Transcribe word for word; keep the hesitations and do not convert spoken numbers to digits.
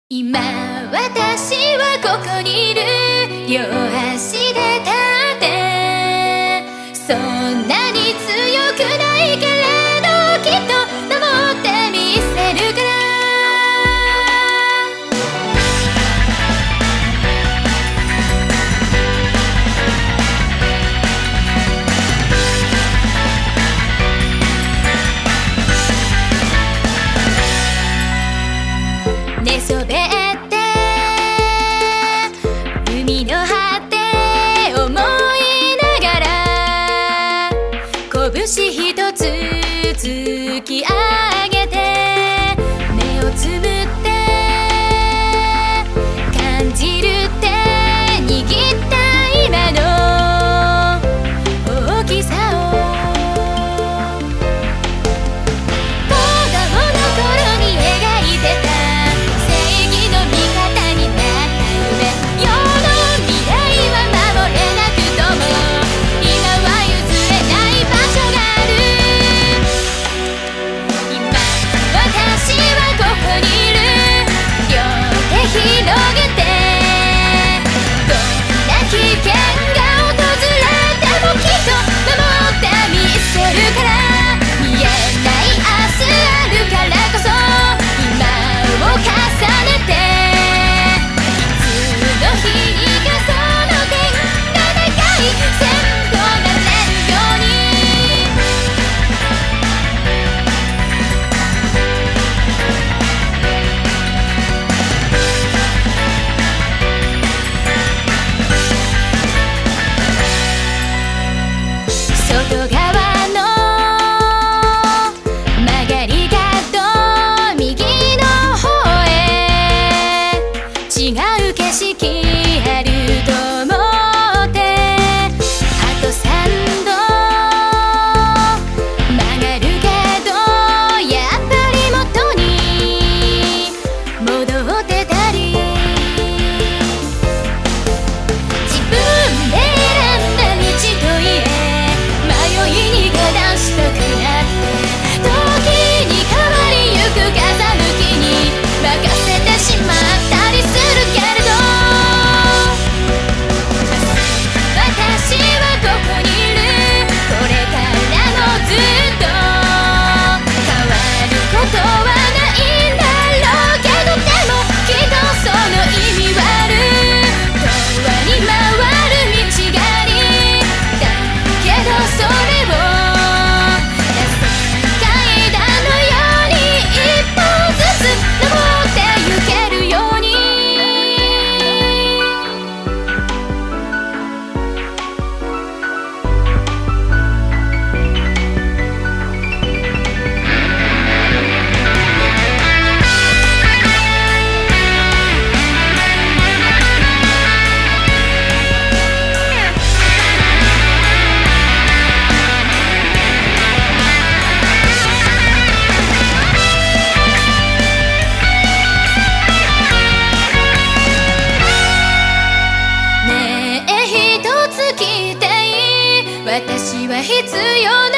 今私はここにいる。両足で立ってそんなに強くないけれどきっと守ってみせるから。寝そべって海の果て思いながら拳ひとつ突き上げて目をつぶって感じるって握った今の大きさを子供の頃に描いてた外側の曲がり角右の方へ違う景色あると思ってあとさんど曲がるけどやっぱり元に戻ってたり自分で選んだ道といえしたくなって時に変わりゆく風向きに任せてしまったりするけれど私はここにいる。これからもずっと変わることはないんだろうけどでもきっとその意味はある。永遠に回る道がありだけどそれを私は必要